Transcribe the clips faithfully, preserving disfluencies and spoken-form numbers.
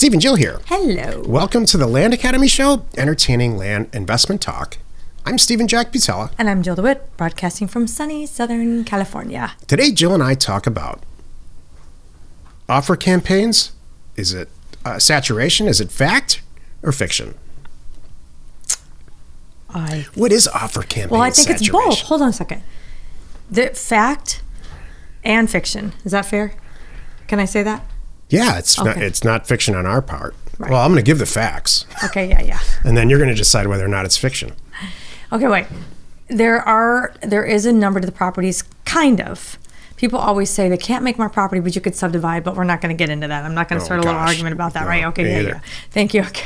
Steve and Jill here. Hello. Welcome to the Land Academy Show, entertaining land investment talk. I'm Stephen Jack Butella. And I'm Jill DeWitt, broadcasting from sunny Southern California. Today, Jill and I talk about offer campaigns. Is it uh, saturation? Is it fact or fiction? I What is offer campaign Well, I think saturation? it's both. Hold on a second. The fact and fiction. Is that fair? Can I say that? Yeah, it's not, Okay. it's not fiction on our part. Right. Well, I'm going to give the facts, Okay, yeah, yeah. and then you're going to decide whether or not it's fiction. Okay, wait. There are there is a number to the properties, kind of. People always say they can't make more property, but you could subdivide, but we're not going to get into that. I'm not going to Oh, start a little gosh. argument about that, No, right? Okay, me yeah, either. yeah. Thank you. Okay.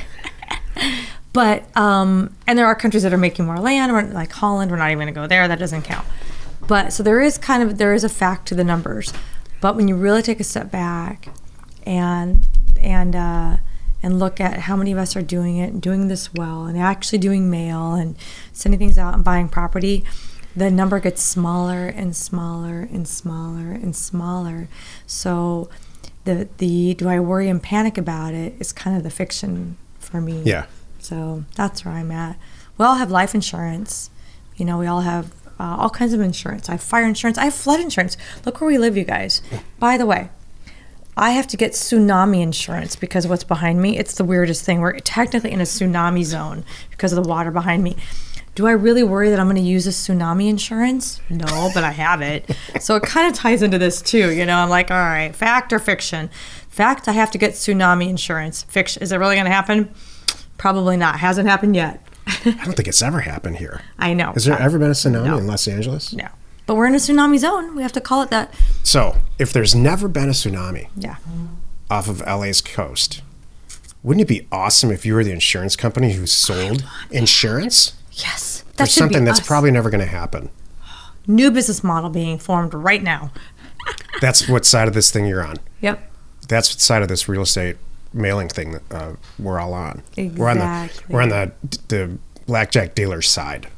But, um, and there are countries that are making more land, we're, like Holland, we're not even going to go there. That doesn't count. But, so there is kind of, there is a fact to the numbers. But when you really take a step back and, and, uh, and look at how many of us are doing it, and doing this well, and actually doing mail and sending things out and buying property, the number gets smaller and smaller and smaller and smaller. So the the do I worry and panic about it is kind of the fiction for me. Yeah. So that's where I'm at. We all have life insurance. You know, we all have uh, all kinds of insurance. I have fire insurance. I have flood insurance. Look where we live, you guys. By the way, I have to get tsunami insurance because of what's behind me. It's the weirdest thing. We're technically in a tsunami zone because of the water behind me. Do I really worry that I'm going to use a tsunami insurance? No, but I have it. So it kind of ties into this too. You know, I'm like, all right, fact or fiction? Fact, I have to get tsunami insurance. Fiction, is it really going to happen? Probably not. Hasn't happened yet. I don't think it's ever happened here. I know. Has there ever been a tsunami No. in Los Angeles? No. But we're in a tsunami zone. We have to call it that. So, if there's never been a tsunami Yeah. off of L A's coast, wouldn't it be awesome if you were the insurance company who sold insurance Yes. for That should something be that's us. probably never going to happen? New business model being formed right now. That's what side of this thing you're on. Yep. That's what side of this real estate mailing thing that uh, we're all on. We're on the Exactly. we're on the the blackjack dealer's side.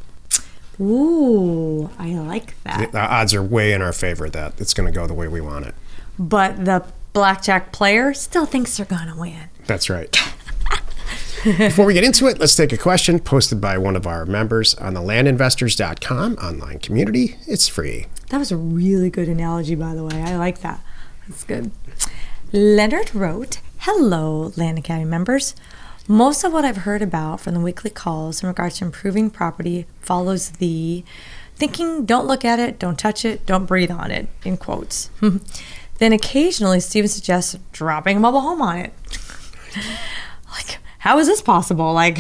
Ooh, I like that. The odds are way in our favor that it's going to go the way we want it. But the blackjack player still thinks they're gonna win. That's right. Before we get into it, let's take a question posted by one of our members on the land investors dot com online community. It's free. That was a really good analogy, by the way. I like that. That's good. Leonard wrote, "Hello, Land Academy members. Most of what I've heard about from the weekly calls in regards to improving property follows the thinking, don't look at it, don't touch it, don't breathe on it," in quotes. Then occasionally Steven suggests dropping a mobile home on it. Like, how is this possible? Like,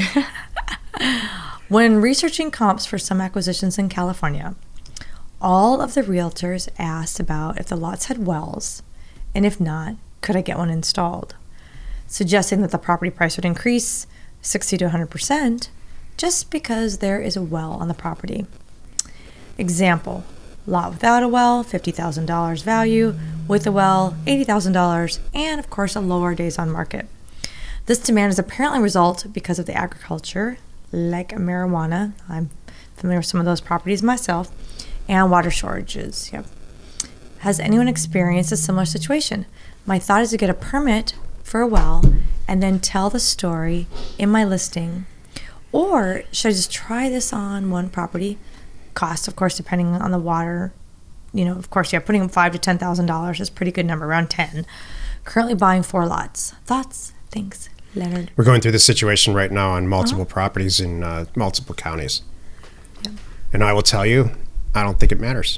when researching comps for some acquisitions in California, all of the realtors asked about if the lots had wells, and if not, could I get one installed? Suggesting that the property price would increase sixty to one hundred percent just because there is a well on the property. Example, lot without a well, fifty thousand dollars value, with a well, eighty thousand dollars, and of course a lower days on market. This demand is apparently a result because of the agriculture, like marijuana, I'm familiar with some of those properties myself, and water shortages. Yep. Has anyone experienced a similar situation? My thought is to get a permit for a well and then tell the story in my listing. Or should I just try this on one property? Cost, of course, depending on the water. You know, of course, yeah, putting five to ten thousand dollars is a pretty good number, around ten. Currently buying four lots. Thoughts? Thanks, Leonard. We're going through this situation right now on multiple Uh-huh. properties in uh, multiple counties. Yep. And I will tell you, I don't think it matters.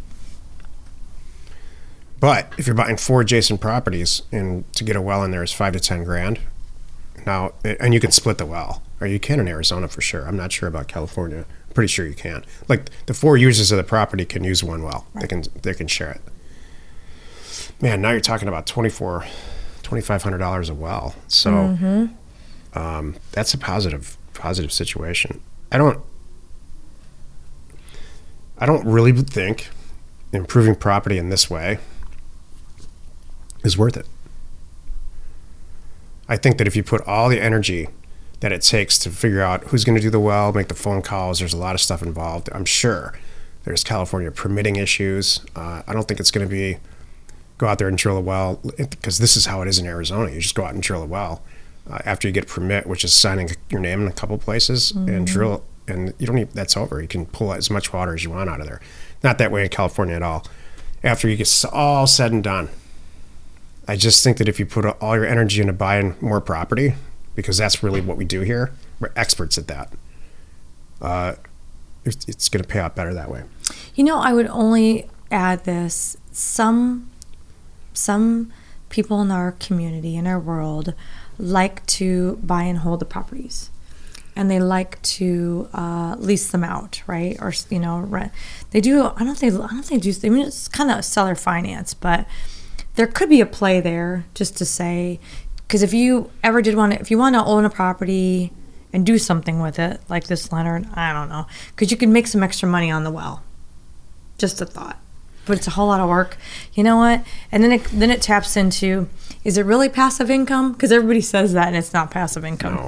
But if you're buying four adjacent properties and to get a well in there is five to ten grand, now, and you can split the well, or you can in Arizona for sure. I'm not sure about California. I'm pretty sure you can. Like the four users of the property can use one well. They can they can share it. Man, now you're talking about twenty-four, twenty-five hundred dollars a well. So Mm-hmm. um, that's a positive positive situation. I don't I don't really think improving property in this way is worth it. I think that if you put all the energy that it takes to figure out who's going to do the well, make the phone calls, there's a lot of stuff involved. I'm sure there's California permitting issues. Uh, I don't think it's going to be go out there and drill a well, because this is how it is in Arizona. You just go out and drill a well uh, after you get a permit, which is signing your name in a couple places, mm-hmm. and drill, and you don't even, that's over. You can pull as much water as you want out of there. Not that way in California at all. After you get all said and done, I just think that if you put all your energy into buying more property, because that's really what we do here, we're experts at that, uh, it's, it's going to pay out better that way. You know, I would only add this. Some some people in our community, in our world, like to buy and hold the properties. And they like to uh, lease them out, right? Or, you know, rent. They do, I don't think, I don't think they do, I mean, it's kind of seller finance, but there could be a play there just to say, because if you ever did want to, if you want to own a property and do something with it, like this Leonard, I don't know, because you can make some extra money on the well. Just a thought. But it's a whole lot of work. You know what? And then it then it taps into, is it really passive income? Because everybody says that and it's not passive income. No.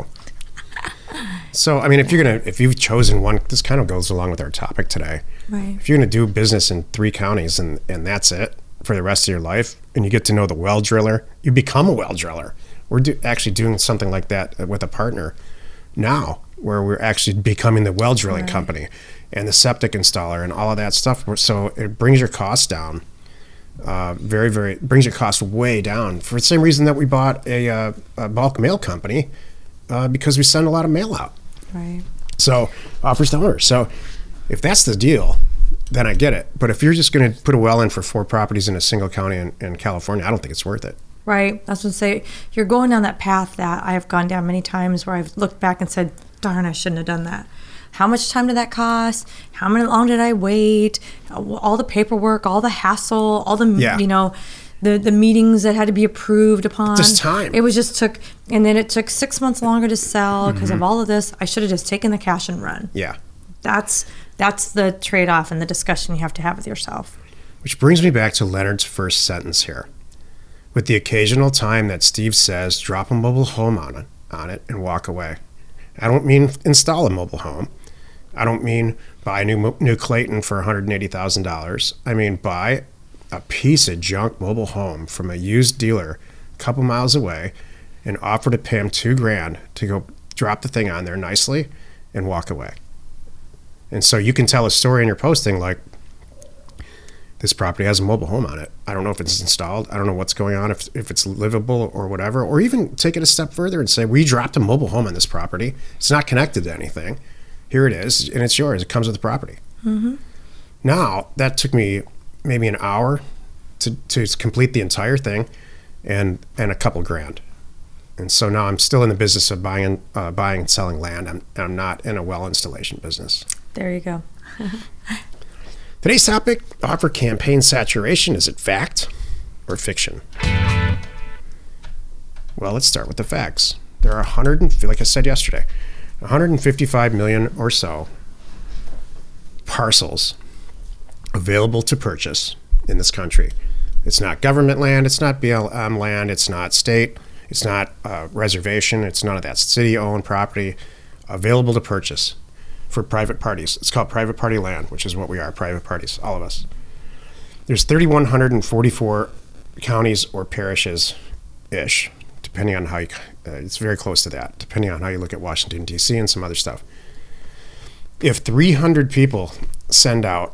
So, I mean, if you're going to, if you've chosen one, this kind of goes along with our topic today. Right. If you're going to do business in three counties and, and that's it for the rest of your life, and you get to know the well driller, you become a well driller. We're do, actually doing something like that with a partner now, where we're actually becoming the well drilling right. company and the septic installer and all of that stuff. So it brings your costs down. Uh, very, very, brings your costs way down for the same reason that we bought a, uh, a bulk mail company. Uh, because we send a lot of mail out. Right. So, offers to owners. So, if that's the deal, then I get it. But if you're just going to put a well in for four properties in a single county in, in California, I don't think it's worth it. Right. That's what I say. You're going down that path that I have gone down many times where I've looked back and said, darn, I shouldn't have done that. How much time did that cost? How many long did I wait? All the paperwork, all the hassle, all the, yeah. you know, the the meetings that had to be approved upon. Just time. It was just took, and then it took six months longer to sell because mm-hmm. of all of this. I should have just taken the cash and run. Yeah. That's that's the trade-off and the discussion you have to have with yourself. Which brings me back to Leonard's first sentence here. With the occasional time that Steve says, drop a mobile home on it, on it and walk away. I don't mean install a mobile home. I don't mean buy a new, new Clayton for one hundred eighty thousand dollars. I mean buy a piece of junk mobile home from a used dealer a couple miles away and offer to pay him two grand to go drop the thing on there nicely and walk away. And so you can tell a story in your posting like, this property has a mobile home on it. I don't know if it's installed. I don't know what's going on, if if it's livable or whatever. Or even take it a step further and say, we dropped a mobile home on this property. It's not connected to anything. Here it is, and it's yours. It comes with the property. Mm-hmm. Now, that took me maybe an hour to, to complete the entire thing and and a couple grand. And so now I'm still in the business of buying and, uh, buying and selling land. I'm, I'm not in a well installation business. There you go. Today's topic, offer campaign saturation. Is it fact or fiction? Well, let's start with the facts. There are one hundred, like I said yesterday, one hundred fifty-five million or so parcels available to purchase in this country. It's not government land, it's not B L M land, it's not state, it's not uh, reservation, it's none of that. City-owned property available to purchase for private parties. It's called private party land, which is what we are, private parties, all of us. There's three thousand one hundred forty-four counties or parishes-ish, depending on how you, uh, it's very close to that, depending on how you look at Washington, D C and some other stuff. If three hundred people send out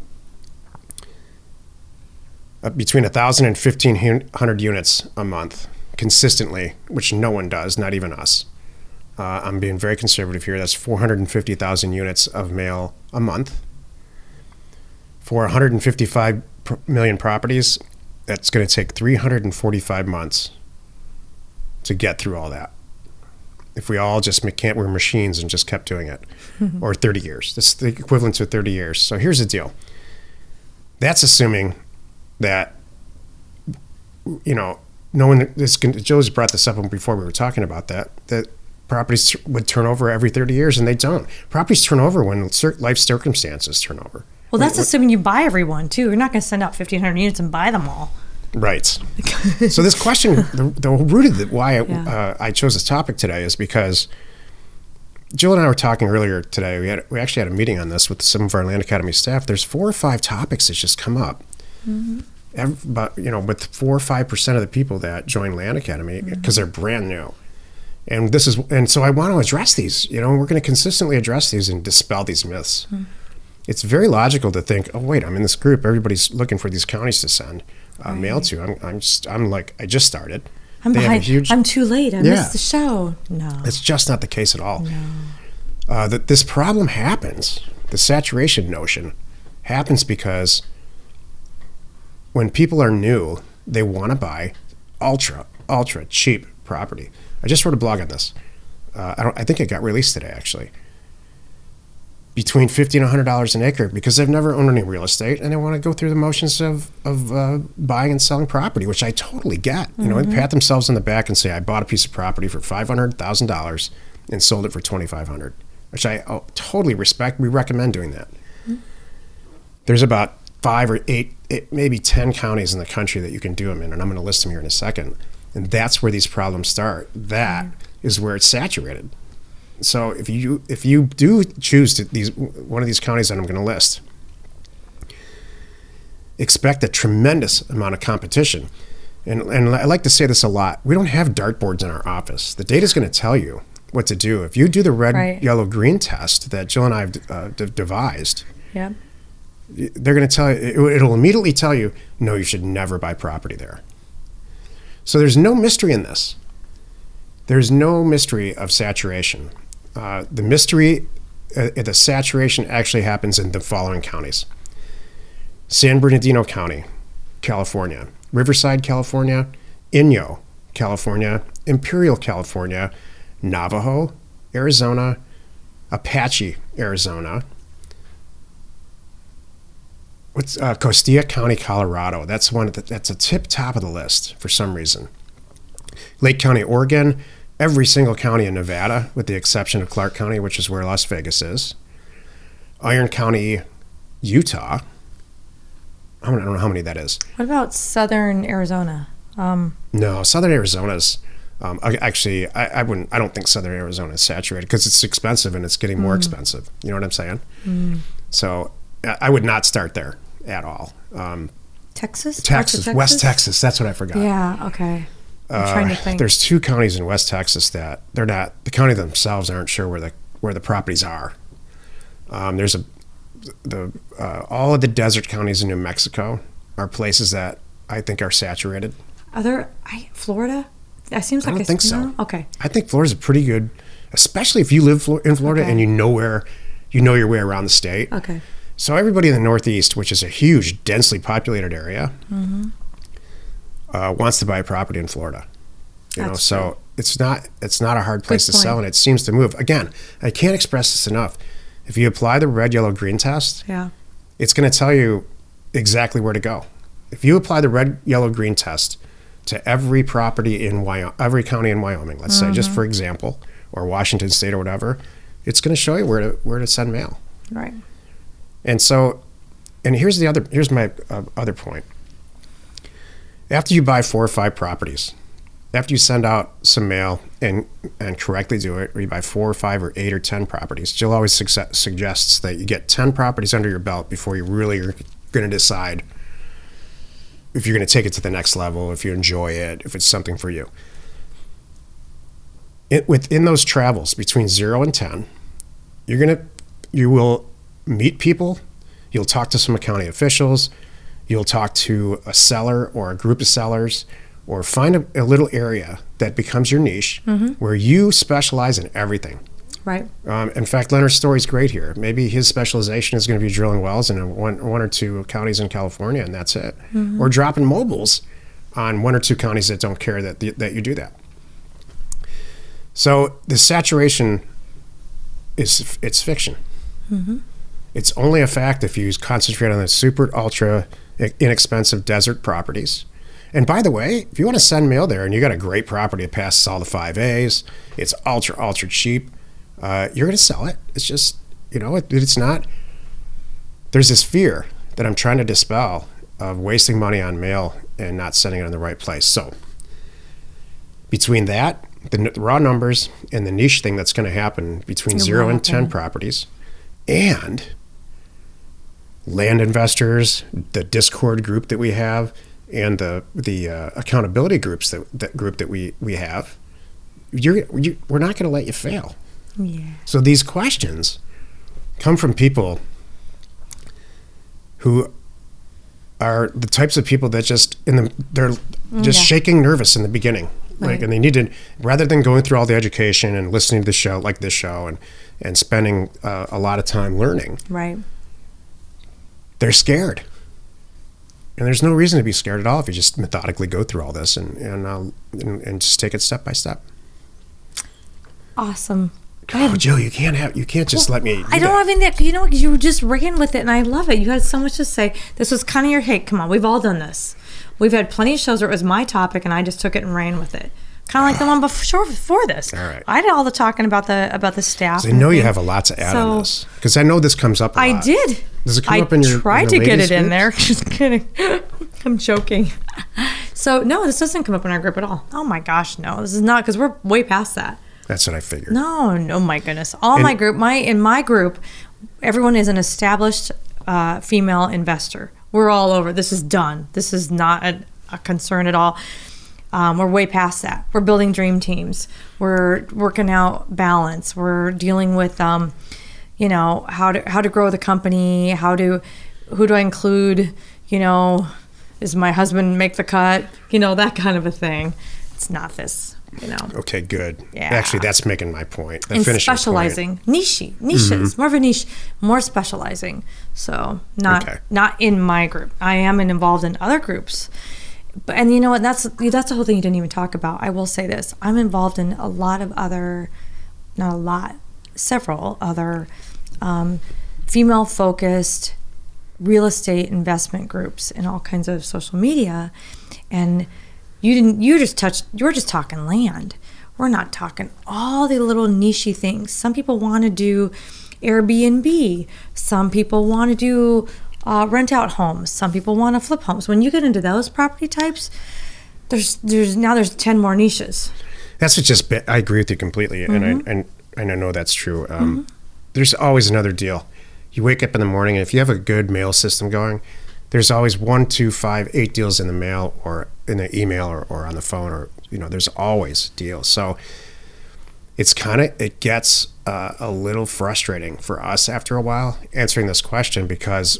uh, between one thousand and fifteen hundred units a month consistently, which no one does, not even us, Uh, I'm being very conservative here. That's four hundred fifty thousand units of mail a month. For one hundred fifty-five million properties, that's going to take three hundred forty-five months to get through all that. If we all just can't, we're machines and just kept doing it. Or thirty years. That's the equivalent to thirty years. So here's the deal. That's assuming that, you know, no one, this, Joe's brought this up before we were talking about that, that properties would turn over every thirty years, and they don't. Properties turn over when life circumstances turn over. Well, that's when, assuming you buy everyone, too. You're not going to send out fifteen hundred units and buy them all. Right. So this question, the, the root of the, why I, yeah. uh, I chose this topic today is because Jill and I were talking earlier today. We had we actually had a meeting on this with some of our Land Academy staff. There's four or five topics that just come up. Mm-hmm. Every, but you know, with four or five percent of the people that join Land Academy because mm-hmm. they're brand new, and this is and so I want to address these. You know, we're going to consistently address these and dispel these myths. Mm-hmm. It's very logical to think, oh wait, I'm in this group. Everybody's looking for these counties to send uh, right. mail to. I'm I'm just I'm like I just started. I'm they behind. Huge, I'm too late. I yeah. missed the show. No, it's just not the case at all. No. Uh, that this problem happens. The saturation notion happens because when people are new, they want to buy ultra, ultra cheap property. I just wrote a blog on this. Uh, I don't. I think it got released today, actually. Between fifty and a hundred dollars an acre, because they've never owned any real estate and they want to go through the motions of of uh, buying and selling property, which I totally get. You know, mm-hmm. they pat themselves on the back and say, "I bought a piece of property for five hundred thousand dollars and sold it for twenty five hundred," which I oh, totally respect. We recommend doing that. Mm-hmm. There's about five or eight, eight, maybe ten counties in the country that you can do them in, and I'm going to list them here in a second. And that's where these problems start. That mm-hmm. is where it's saturated. So if you if you do choose to these one of these counties that I'm going to list, expect a tremendous amount of competition. And and I like to say this a lot. We don't have dartboards in our office. The data is going to tell you what to do. If you do the red, right. yellow, green test that Jill and I have uh, d- devised, yeah. they're going to tell you, it'll immediately tell you, no, you should never buy property there. So there's no mystery in this. There's no mystery of saturation. Uh, the mystery, uh, the saturation actually happens in the following counties. San Bernardino County, California. Riverside, California. Inyo, California. Imperial, California. Navajo, Arizona. Apache, Arizona. What's uh, Costilla County, Colorado? That's one. The, that's a tip top of the list for some reason. Lake County, Oregon. Every single county in Nevada, with the exception of Clark County, which is where Las Vegas is. Iron County, Utah. I don't know how many that is. What about southern Arizona? Um, no, southern Arizona's. Um, actually, I, I wouldn't. I don't think southern Arizona is saturated because it's expensive and it's getting more mm. expensive. You know what I'm saying? Mm. So I would not start there at all. Um, Texas? Texas, Texas, West Texas. That's what I forgot. Yeah. Okay. I'm uh, trying to think. There's two counties in West Texas that they're not. The county themselves aren't sure where the where the properties are. Um, there's a the uh, all of the desert counties in New Mexico are places that I think are saturated. Are there I, Florida? That seems like I don't a, think so. No? Okay. I think Florida's a pretty good, especially if you live in Florida okay. and you know where you know your way around the state. Okay. So everybody in the Northeast, which is a huge, densely populated area, mm-hmm. uh, wants to buy a property in Florida. You That's know, so true. it's not it's not a hard place Good to point. sell, and it seems to move. Again, I can't express this enough. If you apply the red, yellow, green test, yeah. it's going to tell you exactly where to go. If you apply the red, yellow, green test to every property in Wyoming, every county in Wyoming, let's mm-hmm. say, just for example, or Washington State or whatever, it's going to show you where to where to send mail. Right. And so, and here's the other, here's my uh, other point. After you buy four or five properties, after you send out some mail and and correctly do it, or you buy four or five or eight or ten properties, Jill always suggest, suggests that you get ten properties under your belt before you really are going to decide if you're going to take it to the next level, if you enjoy it, if it's something for you. It, within those travels between zero and ten, you're going to, you will meet people, you'll talk to some county officials, you'll talk to a seller or a group of sellers, or find a, a little area that becomes your niche mm-hmm. where you specialize in everything. Right. Um, in fact, Leonard's story is great here. Maybe his specialization is going to be drilling wells in a one, one or two counties in California, and that's it. Mm-hmm. Or dropping mobiles on one or two counties that don't care that that you do that. So the saturation is it's fiction. Mm-hmm. It's only a fact if you concentrate on the super ultra inexpensive desert properties. And by the way, if you want to send mail there and you got a great property that passes all the five A's, it's ultra, ultra cheap, uh, you're going to sell it. It's just, you know, it, it's not, there's this fear that I'm trying to dispel of wasting money on mail and not sending it in the right place. So between that, the raw numbers and the niche thing that's going to happen between You're zero welcome. and ten properties, and land investors, the Discord group that we have, and the the uh, accountability groups that that group that we we have, you're you, we're not going to let you fail. Yeah. So these questions come from people who are the types of people that just in the they're just Yeah. shaking nervous in the beginning. Like, Right. and they need to, rather than going through all the education and listening to the show, like this show, and and spending uh, a lot of time learning, Right. they're scared. And there's no reason to be scared at all if you just methodically go through all this and and uh, and, and just take it step by step. Awesome. Oh, Jill, you can't have you can't just let me. Do I don't that. have any that. You know, you just ran with it, and I love it. You had so much to say. This was kind of your hey, come on, we've all done this. We've had plenty of shows where it was my topic, and I just took it and ran with it. Kind of like the one before before this. All right. I did all the talking about the about the staff. I and know you things. have a lot to add So, on this because I know this comes up. A I lot. did. Does it come I up in your? tried in your to get ladies it in groups? there. Just kidding. I'm joking. So no, this doesn't come up in our group at all. Oh my gosh, no, this is not because we're way past that. That's what I figured. No, no, my goodness. All And- my group, my in my group, everyone is an established uh, female investor. We're all over. This is done. This is not a, a concern at all. Um, we're way past that. We're building dream teams. We're working out balance. We're dealing with, um, you know, how to how to grow the company. How to, who do I include? You know, does my husband make the cut? You know, that kind of a thing. It's not this. You know. Okay, good. Yeah. Actually, that's making my point. The And finishing specializing, niche, niches, more of a niche, more specializing. So not Okay. not in my group. I am involved in other groups, but and you know what? That's that's the whole thing you didn't even talk about. I will say this: I'm involved in a lot of other, not a lot, several other um, female-focused real estate investment groups in all kinds of social media, and. You didn't. You just touched. You're just talking land. We're not talking all the little nichey things. Some people want to do Airbnb. Some people want to do uh, rent out homes. Some people want to flip homes. When you get into those property types, there's there's now there's ten more niches. That's what just. Bit, I agree with you completely, Mm-hmm. and I and and I know that's true. Um, mm-hmm. There's always another deal. You wake up in the morning, and if you have a good mail system going, there's always one, two, five, eight deals in the mail or in the email or, or on the phone, or, you know, there's always deals. So it's kind of, it gets uh, a little frustrating for us after a while answering this question, because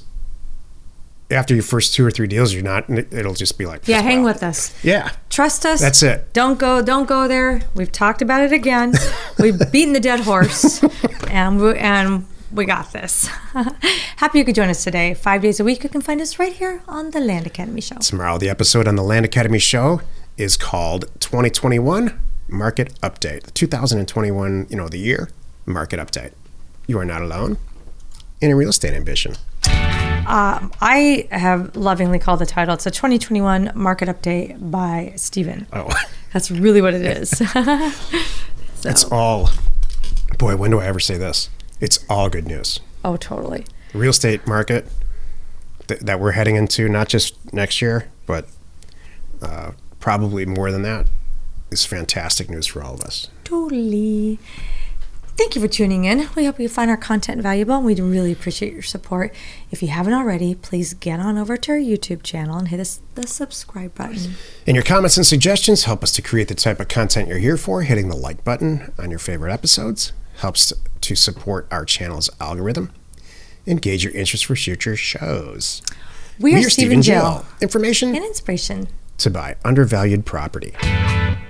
after your first two or three deals, you're not, it'll just be like, Yeah, well, hang with us. Yeah. Trust us. That's it. Don't go. Don't go there. We've talked about it again. We've beaten the dead horse, and we, and we got this. Happy you could join us today. Five days a week, you can find us right here on the Land Academy Show. Tomorrow, the episode on the Land Academy Show is called twenty twenty-one Market Update. The two thousand twenty-one, you know, the year market update. You are not alone in a real estate ambition. Uh, I have lovingly called the title. It's a twenty twenty-one Market Update by Stephen. Oh, That's really what it is. So, that's all. Boy, when do I ever say this? It's all good news. oh, totally. Real estate market th- that we're heading into, not just next year, but uh, probably more than that, is fantastic news for all of us. Totally. Thank you for tuning in. We hope you find our content valuable, and we'd really appreciate your support. If you haven't already, please get on over to our YouTube channel and hit us the subscribe button. And your comments and suggestions help us to create the type of content you're here for. Hitting the like button on your favorite episodes helps to support our channel's algorithm. Engage your interest for future shows. We are Steve and Jill. Information And inspiration to buy undervalued property.